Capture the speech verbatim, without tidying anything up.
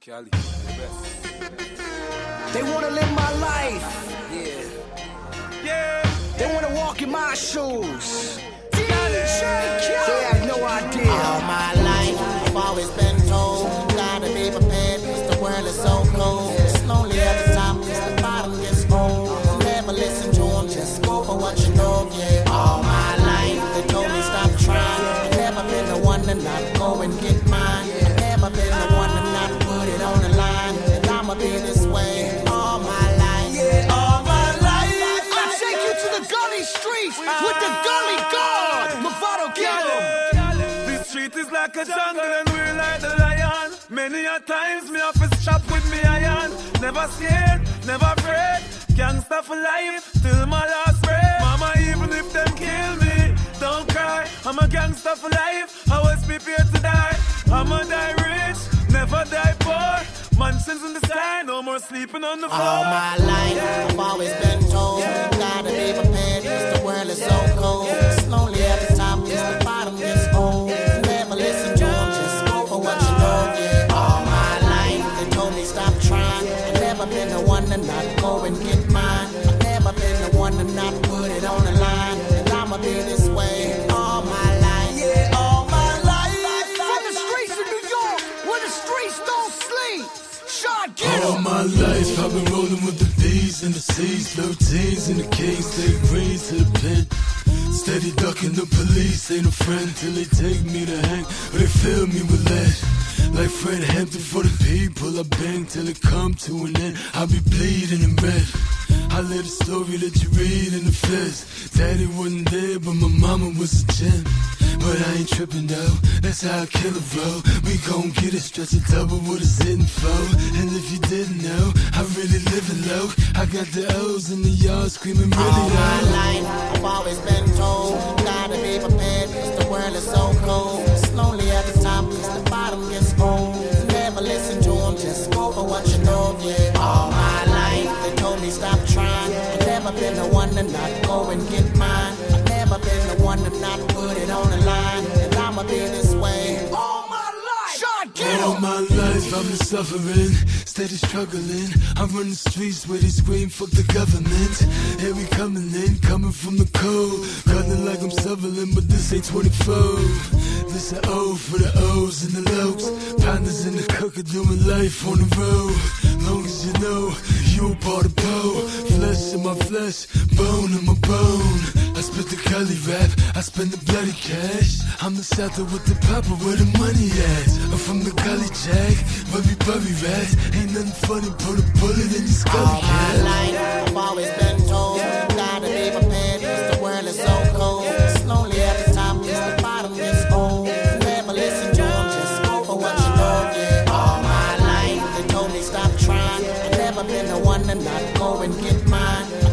Cali, the best. They wanna live my life. Yeah. Yeah. They wanna walk in my shoes. D J Cali. They have no idea. All my life, I've always been told, gotta be prepared, cause the world is so cold. It's lonely at the top, cause the bottom gets old. Never listen to them, just go for what you know, yeah. All my life, they told me stop trying. I've never been the one to not go and get mine. I've never been the one to not put it on the line. And I'ma be this way all my life, yeah, all my life. I take you to the gully streets with the gully guard. Movado, get 'em. This street is like a jungle and we're like the lion. Many a times me have to chop with me iron. Never scared, never afraid. Gangsta for life till my last breath. Mama, even if them kill me, don't cry. I'm a gangster for life. I was prepared to die. I'ma die rich, never die poor. Mansions in the sky, no more sleeping on the floor. All my life, I've always been told, gotta be prepared, cause the world is so cold. It's lonely at the top, cause the bottom gets old. Never listen to them, just go for what you know, yeah. All my life, they told me stop trying. I've never been the one to not go and get mine. I've never been the one to not put it on the line. And I'ma be this way all my life, yeah, all my life. From the streets of New York, where the streets don't sleep. Sean, get 'em. All my life I've been rolling with the B's and the C's, thirteens and the K's, they green to the pen. Steady ducking the police, ain't a friend till they take me to hang, or they fill me with lead. Like Fred Hampton for the people, I bang till it come to an end. I'll be bleeding in red. I live the story that you read in the feds. Daddy wasn't there, but my mama was a gem. But I ain't tripping though, that's how I kill a bro. We gon' get it, stretch it double with a sitting for. And if you didn't know, I really live it low. I got the O's in the yard screaming really All my loud. life, I've always been told, gotta be prepared, cause the world is so cold. It's lonely at the top, cause the bottom gets old. Never listen to them, just go for what you know, yeah. All my life, they told me stop trying. I've never been the one to not go and get mine. I've never been the one to not put it on the line. And I'ma be this way All my life. Sean, get 'em. All my life I've been suffering, steady struggling. I run the streets where they scream, fuck the government. Here we coming in, coming from the cold. Cutting like I'm Sutherland, but this ain't twenty-four. This an O for the O's and the lows. Pounders in the cooker doing life on the road. Long as you know, you a part of Poe. Flesh in my flesh, bone in my bone. I spit the Cali rap, I spend the bloody cash. I'm the South with the papa, where the money at? I'm from the Gully Jack, where we bury rats. Ain't nothing funny, put a bullet in your skull, all my cat. life. I've always been told, gotta be prepared, cause the world is so cold. It's lonely at the top, cause the bottom gets old. Never listen to them, just go for what you know, yeah. All my life, they told me stop trying. I've never been the one to not go and get mine.